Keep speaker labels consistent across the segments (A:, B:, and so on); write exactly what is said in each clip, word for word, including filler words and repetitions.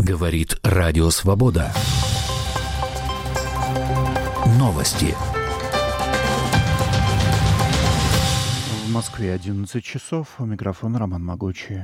A: Говорит Радио Свобода. Новости.
B: В Москве одиннадцать часов. У микрофона Роман Могучий.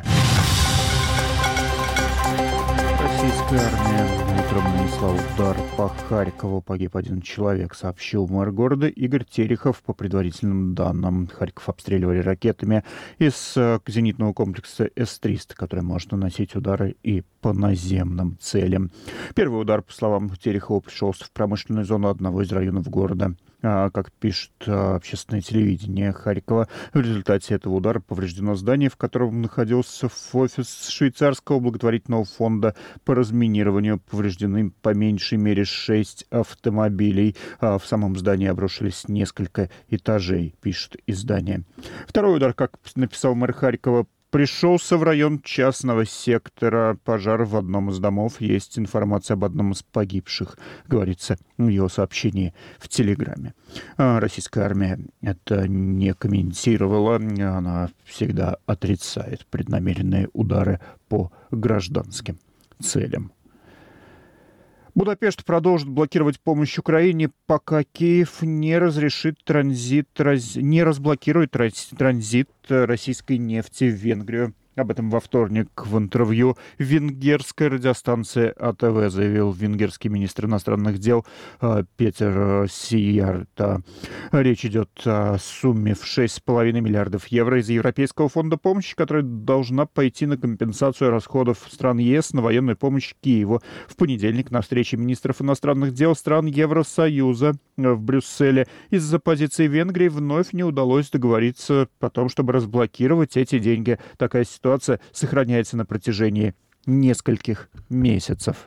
B: Российская армия утром нанесла удар по Харькову. Погиб один человек, сообщил мэр города Игорь Терехов. По предварительным данным, Харьков обстреливали ракетами из зенитного комплекса эс триста, который может наносить удары и по наземным целям. Первый удар, по словам Терехова, пришелся в промышленную зону одного из районов города. Как пишет общественное телевидение Харькова, в результате этого удара повреждено здание, в котором находился офис швейцарского благотворительного фонда по разминированию. Повреждены по меньшей мере шесть автомобилей. В самом здании обрушились несколько этажей, пишет издание. Второй удар, как написал мэр Харькова, пришелся в район частного сектора. Пожар в одном из домов. Есть информация об одном из погибших, говорится в его сообщении в Телеграме. Российская армия это не комментировала. Она всегда отрицает преднамеренные удары по гражданским целям. Будапешт продолжит блокировать помощь Украине, пока Киев не разрешит транзит, раз, не разблокирует транзит российской нефти в Венгрию. Об этом во вторник в интервью венгерской радиостанции а тэ вэ заявил венгерский министр иностранных дел Петер Сиярта. Речь идет о сумме в шесть с половиной миллиардов евро из Европейского фонда помощи, которая должна пойти на компенсацию расходов стран ЕС на военную помощь Киеву. В понедельник на встрече министров иностранных дел стран Евросоюза в Брюсселе из-за позиции Венгрии вновь не удалось договориться о том, чтобы разблокировать эти деньги. Такая ситуация Ситуация сохраняется на протяжении нескольких месяцев.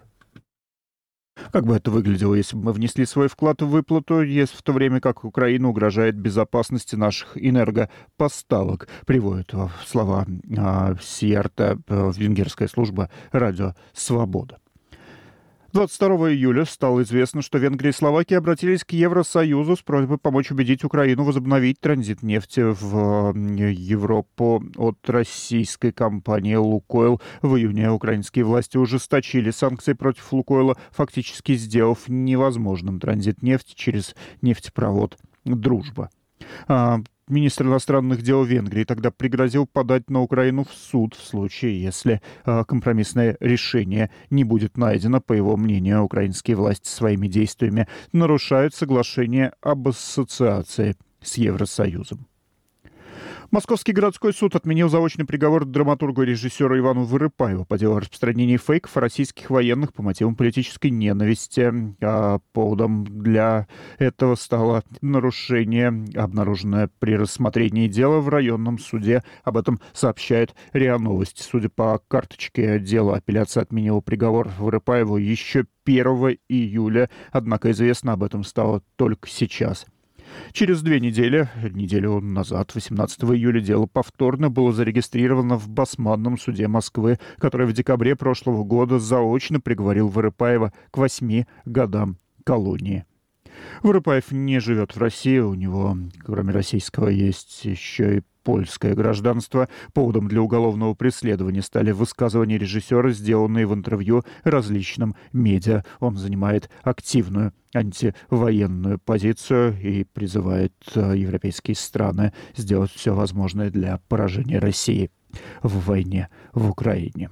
B: Как бы это выглядело, если бы мы внесли свой вклад в выплату, если в то время как Украина угрожает безопасности наших энергопоставок, приводит слова Сиярта венгерская служба «Радио Свобода». двадцать второго июля стало известно, что Венгрия и Словакия обратились к Евросоюзу с просьбой помочь убедить Украину возобновить транзит нефти в Европу от российской компании «Лукойл». В июне украинские власти ужесточили санкции против «Лукойла», фактически сделав невозможным транзит нефти через нефтепровод «Дружба». Министр иностранных дел Венгрии тогда пригрозил подать на Украину в суд в случае, если э, компромиссное решение не будет найдено. По его мнению, украинские власти своими действиями нарушают соглашение об ассоциации с Евросоюзом. Московский городской суд отменил заочный приговор драматургу и режиссеру Ивану Вырыпаеву по делу о распространении фейков о российских военных по мотивам политической ненависти. А поводом для этого стало нарушение, обнаруженное при рассмотрении дела в районном суде. Об этом сообщает РИА Новости. Судя по карточке дела, апелляция отменила приговор Вырыпаеву еще первого июля, однако известно об этом стало только сейчас. Через две недели, неделю назад, восемнадцатого июля, дело повторно было зарегистрировано в Басманном суде Москвы, который в декабре прошлого года заочно приговорил Вырыпаева к восьми годам колонии. Вырыпаев не живет в России, у него, кроме российского, есть еще и польское гражданство. Поводом для уголовного преследования стали высказывания режиссера, сделанные в интервью различным медиа. Он занимает активную антивоенную позицию и призывает европейские страны сделать все возможное для поражения России в войне в Украине.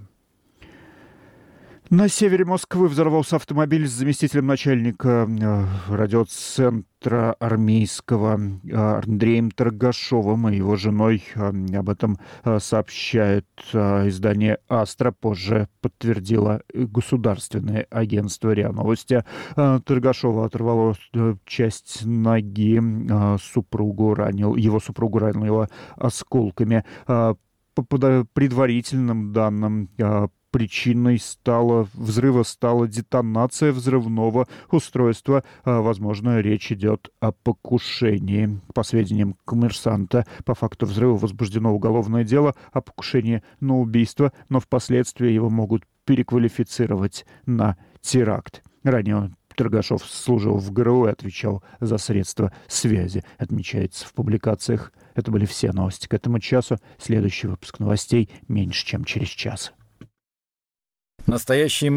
B: На севере Москвы взорвался автомобиль с заместителем начальника радиоцентра армейского Андреем Торгашовым и его женой. Об этом сообщает издание «Астра». Позже подтвердило государственное агентство РИА Новости. Торгашова оторвало часть ноги, супругу ранил, его супругу ранило осколками. По предварительным данным, причиной стала, взрыва стала детонация взрывного устройства. Возможно, речь идет о покушении. По сведениям «Коммерсанта», по факту взрыва возбуждено уголовное дело о покушении на убийство, но впоследствии его могут переквалифицировать на теракт. Ранее Торгашов служил в ГРУ и отвечал за средства связи, отмечается в публикациях. Это были все новости к этому часу. Следующий выпуск новостей меньше, чем через час.
C: Настоящие